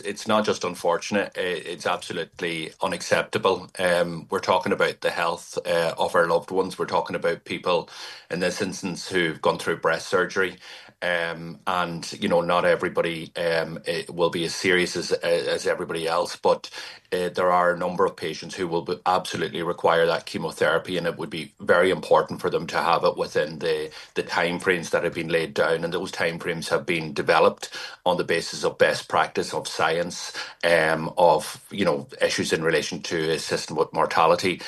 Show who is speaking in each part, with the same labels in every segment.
Speaker 1: It's not just unfortunate, it's absolutely unacceptable. We're talking about the health of our loved ones. We're talking about people in this instance who've gone through breast surgery. And not everybody it will be as serious as everybody else, but there are a number of patients who will absolutely require that chemotherapy, and it would be very important for them to have it within the timeframes that have been laid down, and those timeframes have been developed on the basis of best practice of science, of issues in relation to assisting with mortality,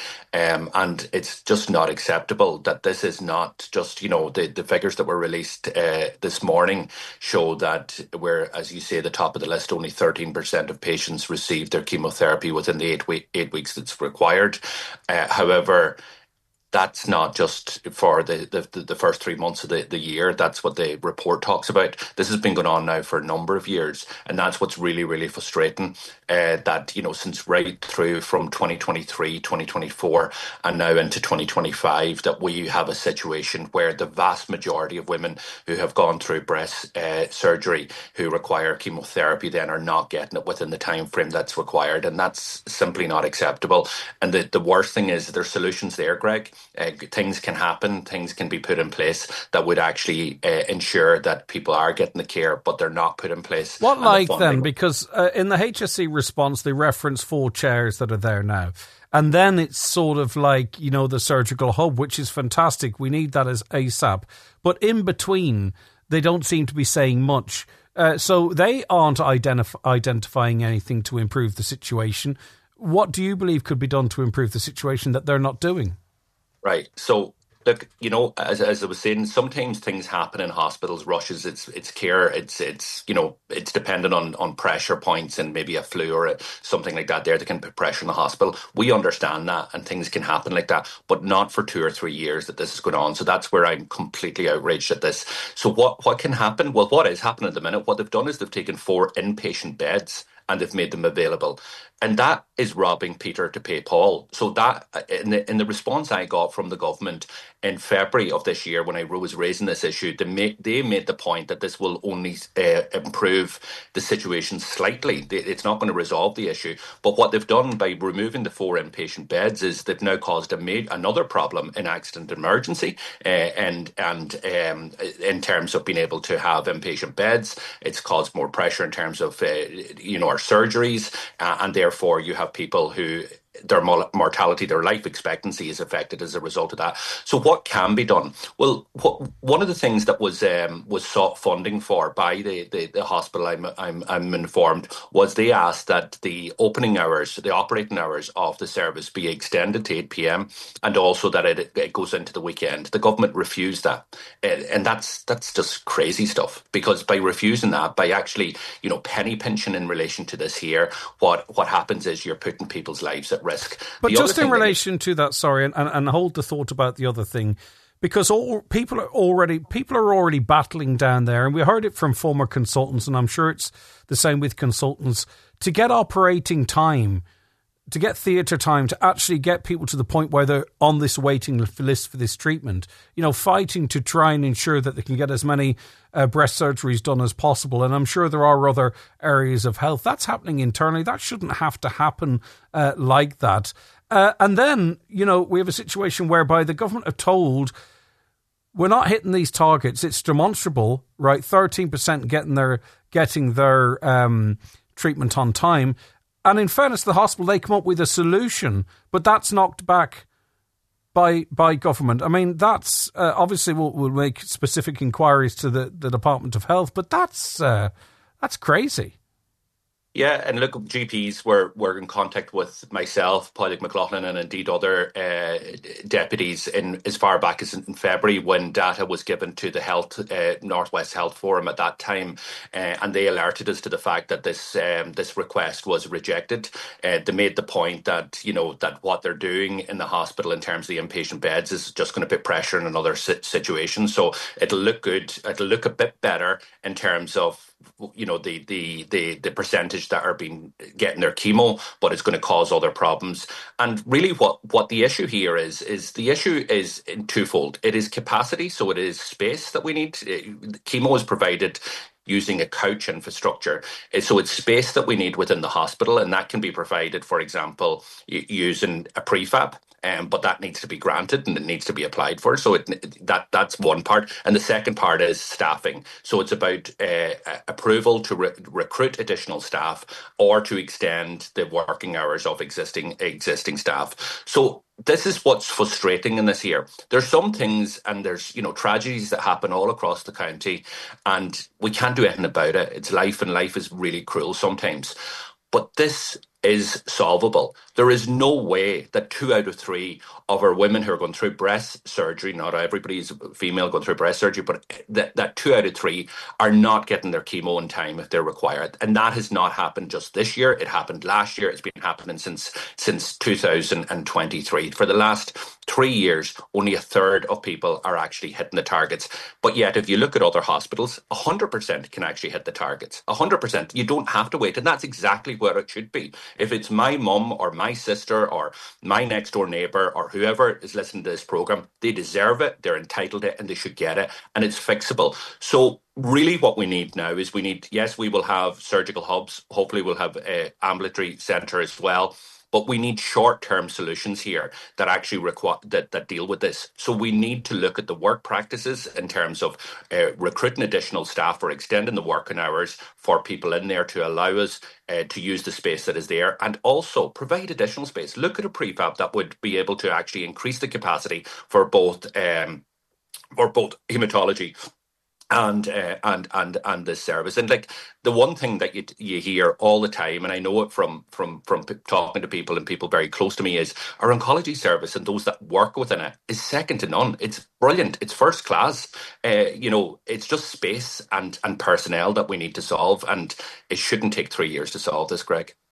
Speaker 1: and it's just not acceptable that this is not just the figures that were released this morning show that we're, as you say, the top of the list. Only 13% of patients received their chemotherapy within the 8 weeks that's required. However, that's not just for the first 3 months of the year. That's what the report talks about. This has been going on now for a number of years, and that's what's really, really frustrating, that, since right through from 2023, 2024, and now into 2025, that we have a situation where the vast majority of women who have gone through breast surgery who require chemotherapy then are not getting it within the time frame that's required, and that's simply not acceptable. And the worst thing is there's solutions there, Greg. Things can happen, things can be put in place that would actually ensure that people are getting the care, but they're not put in place.
Speaker 2: What like then? Because in the HSE response, they reference 4 chairs that are there now. And then it's sort of like, the surgical hub, which is fantastic. We need that as ASAP. But in between, they don't seem to be saying much. So they aren't identifying anything to improve the situation. What do you believe could be done to improve the situation that they're not doing?
Speaker 1: Right. So, look, as I was saying, sometimes things happen in hospitals, rushes. It's care. It's dependent on pressure points and maybe a flu or something like that. There, they can put pressure in the hospital. We understand that, and things can happen like that, but not for 2 or 3 years that this is going on. So that's where I'm completely outraged at this. So what can happen? Well, what is happening at the minute? What they've done is they've taken 4 inpatient beds and they've made them available. And that is robbing Peter to pay Paul. So that, in the response I got from the government in February of this year, when I was raising this issue, they made the point that this will only improve the situation slightly. It's not going to resolve the issue. But what they've done by removing the 4 inpatient beds is they've now caused another problem in accident emergency, and in terms of being able to have inpatient beds. It's caused more pressure in terms of our surgeries, and therefore you have people who their mortality, their life expectancy is affected as a result of that. So what can be done? Well, one of the things that was sought funding for by the hospital, I'm informed, was they asked that the operating hours of the service be extended to 8 p.m. and also that it goes into the weekend. The government refused that, and that's just crazy stuff, because by refusing that, by actually penny pinching in relation to this here, what happens is you're putting people's lives at risk.
Speaker 2: But just in relation to that, sorry, and hold the thought about the other thing, because people are already battling down there, and we heard it from former consultants, and I'm sure it's the same with consultants, to get operating time, to get theatre time, to actually get people to the point where they're on this waiting list for this treatment, fighting to try and ensure that they can get as many breast surgeries done as possible. And I'm sure there are other areas of health. That's happening internally. That shouldn't have to happen like that. And then, we have a situation whereby the government are told we're not hitting these targets. It's demonstrable, right? 13% getting their treatment on time. And in fairness to the hospital, they come up with a solution, but that's knocked back by government. I mean, that's obviously we'll make specific inquiries to the Department of Health, but that's crazy.
Speaker 1: Yeah, and look, GPs were in contact with myself, Padraig McLaughlin, and indeed other deputies in as far back as in February, when data was given to the Northwest Health Forum at that time, and they alerted us to the fact that this request was rejected. They made the point that that what they're doing in the hospital in terms of the inpatient beds is just going to put pressure in another situation. So it'll look good. It'll look a bit better in terms of the percentage that are getting their chemo, but it's going to cause other problems. And really what the issue here is the issue is in twofold. It is capacity, so it is space that we need. Chemo is provided using a couch infrastructure. So it's space that we need within the hospital, and that can be provided, for example, using a prefab. But that needs to be granted and it needs to be applied for. So that's one part, and the second part is staffing. So it's about approval to recruit additional staff or to extend the working hours of existing staff. So this is what's frustrating in this here. There's some things and there's tragedies that happen all across the county, and we can't do anything about it. It's life, and life is really cruel sometimes. But this is solvable. There is no way that 2 out of 3 of our women who are going through breast surgery, not everybody is female going through breast surgery, but that 2 out of 3 are not getting their chemo in time if they're required. And that has not happened just this year. It happened last year. It's been happening since 2023. For the last 3 years, only a third of people are actually hitting the targets. But yet, if you look at other hospitals, 100% can actually hit the targets. 100%. You don't have to wait. And that's exactly where it should be. If it's my mum or my sister or my next door neighbour or whoever is listening to this programme, they deserve it, they're entitled to it, and they should get it, and it's fixable. So really what we need now is yes, we will have surgical hubs. Hopefully we'll have an ambulatory centre as well. But we need short-term solutions here that actually require that deal with this. So we need to look at the work practices in terms of recruiting additional staff or extending the working hours for people in there to allow us to use the space that is there, and also provide additional space. Look at a prefab that would be able to actually increase the capacity for both hematology and this service. And like the one thing that you hear all the time, and I know it from talking to people and people very close to me, is our oncology service and those that work within it is second to none. It's brilliant. It's first class. It's just space and personnel that we need to solve, and it shouldn't take 3 years to solve this, Greg.